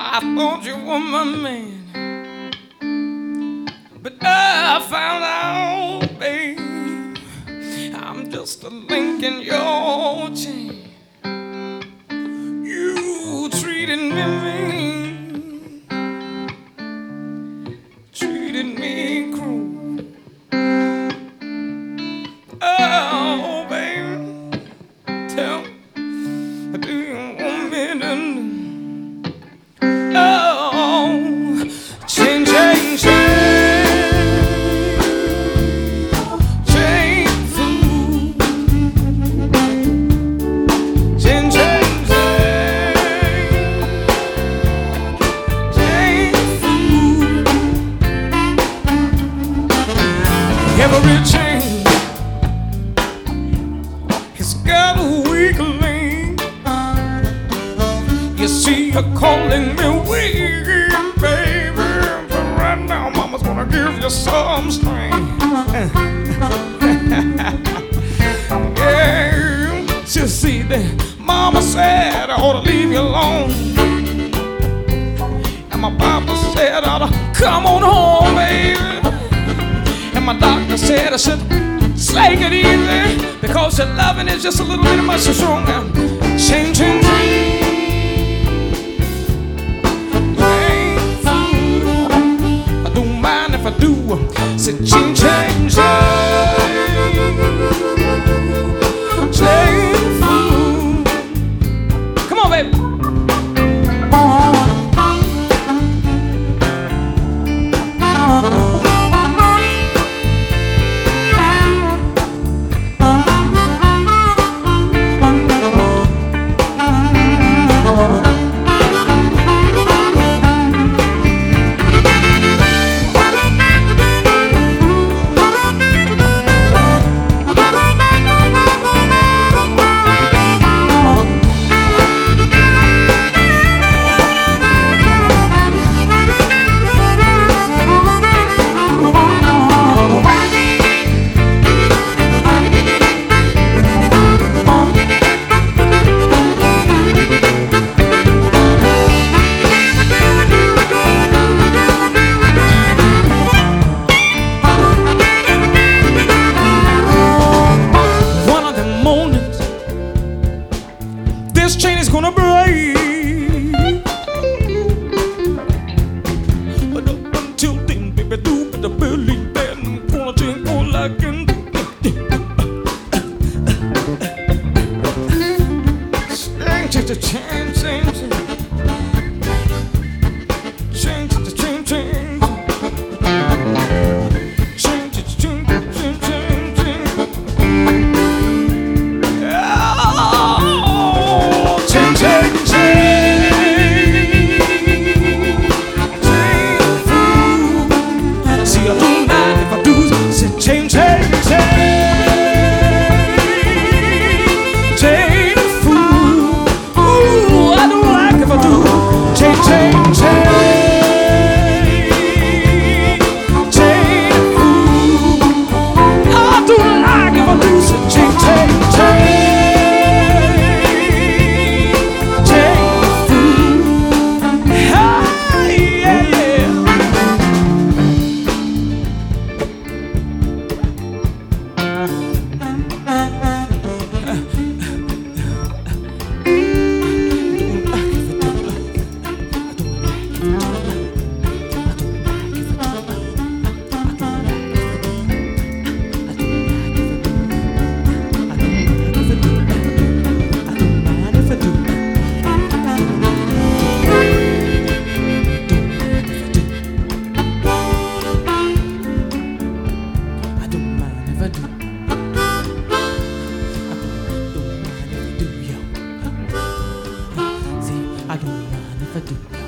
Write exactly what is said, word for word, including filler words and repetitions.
I thought you were my man, but I found out, babe, I'm just a link in your chain. You treated me mean, treated me cruel. Oh, baby, tell me, do you want me to know? Oh, change, change, change, change food, change, change, change food. Every change has got a weak link. You see, you're calling me weak, baby, but right now, mama's gonna give you some strength. Yeah, you see that mama said I ought to leave you alone, and my papa said I ought to come on home, baby, and my doctor said I should take it easy because your loving is just a little bit much too strong now. Change, change, change. If I do, say change, change, change, change food. Come on, baby. This chain is gonna break, but up until then, baby, do better believe that I'm gonna take all I can do. Change it to change, change, change it to change, change, change it to change, change, change, change. Change, change, change food. See, I don't mind if I do. Say change, change, change, change food. Ooh, I don't like if I do. Change, change, change, change food. I don't like if I do. Say change, change, change. I don't mind if I do.